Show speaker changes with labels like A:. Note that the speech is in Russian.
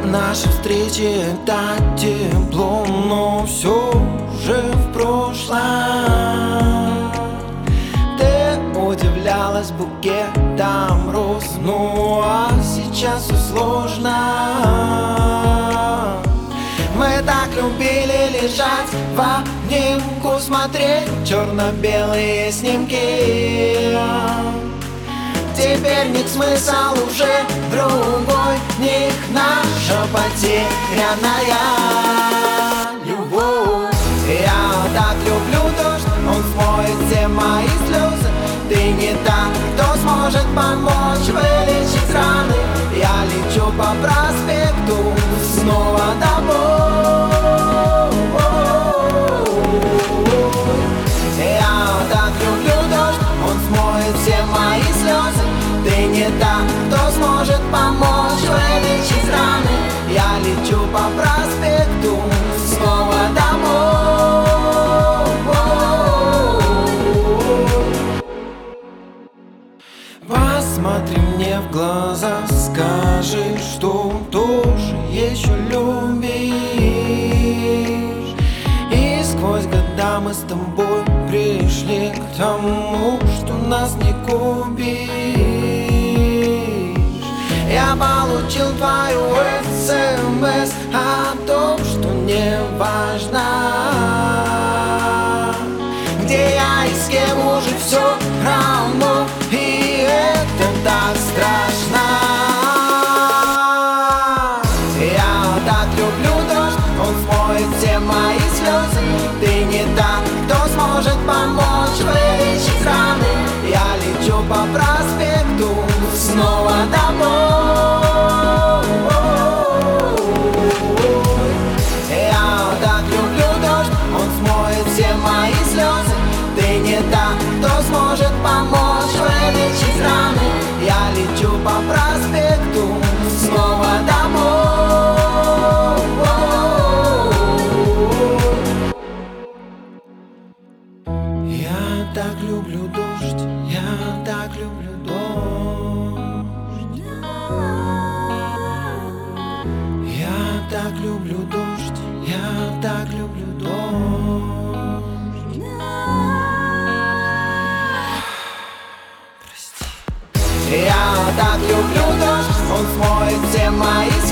A: Наши встречи так тепло, но все уже в прошлом. Ты удивлялась букетом роз, ну а сейчас все сложно. Мы так любили лежать в обнимку, смотреть черно-белые снимки. Теперь нет смысла уже другой них, наша потерянная любовь. Я так люблю дождь, он смоет все мои слезы. Ты не та, кто сможет помочь вылечить раны. Я лечу по проспекту снова домой. Я так люблю дождь, он смоет все мои слезы. Ты не та, кто сможет помочь вылечить раны. Я лечу по проспекту снова домой. Посмотри мне в глаза, скажи, что тоже еще любишь. И сквозь года мы с тобой пришли к тому, что нас не купишь. Я получил твою СМС о том, что не важно, где я и с кем уже все равно. И это так страшно. Я так люблю дождь, он смоет все мои слезы. Ты не та, кто сможет помочь вылечить раны. Я лечу по проспекту снова домой. Я так люблю дождь, он смоет все мои слезы. Ты не та, кто сможет помочь вылечить раны. Я лечу по проспекту снова домой. Я так люблю дождь, я так люблю дождь. Я так люблю дождь, я так люблю дождь. Прости. Я так люблю дождь, он смоет все мои